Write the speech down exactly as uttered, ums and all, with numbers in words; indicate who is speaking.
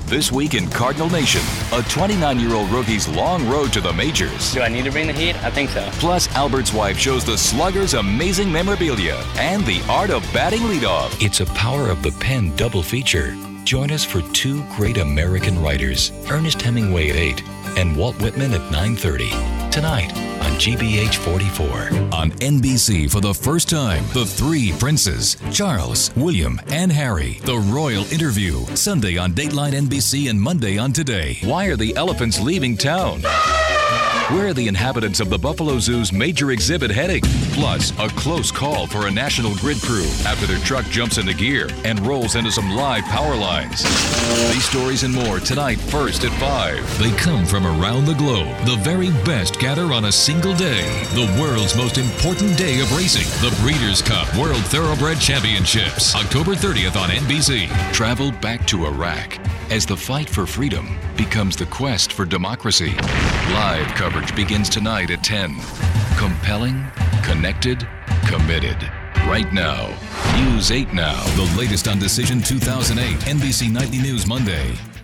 Speaker 1: This week in Cardinal Nation, a twenty-nine-year-old rookie's long road to the majors.
Speaker 2: Do I need to bring the heat? I think so.
Speaker 1: Plus, Albert's wife shows the slugger's amazing memorabilia and the art of batting leadoff. It's a Power of the Pen double feature. Join us for two great American writers, Ernest Hemingway at eight and Walt Whitman at nine thirty. Tonight on G B H forty-four. On N B C for the first time, the three princes, Charles, William, and Harry. The Royal Interview. Sunday on Dateline N B C and Monday on Today. Why are the elephants leaving town? Where are the inhabitants of the Buffalo Zoo's major exhibit heading? Plus, a close call for a National Grid crew after their truck jumps into gear and rolls into some live power lines. These stories and more tonight, first at five. They come from around the globe. The very best gather on a single day. The world's most important day of racing. The Breeders' Cup World Thoroughbred Championships. October thirtieth on N B C. Travel back to Iraq as the fight for freedom becomes the quest for democracy. Live coverage begins tonight at ten. Compelling, connected, committed. Right now. News eight Now. The latest on Decision two thousand eight. N B C Nightly News Monday.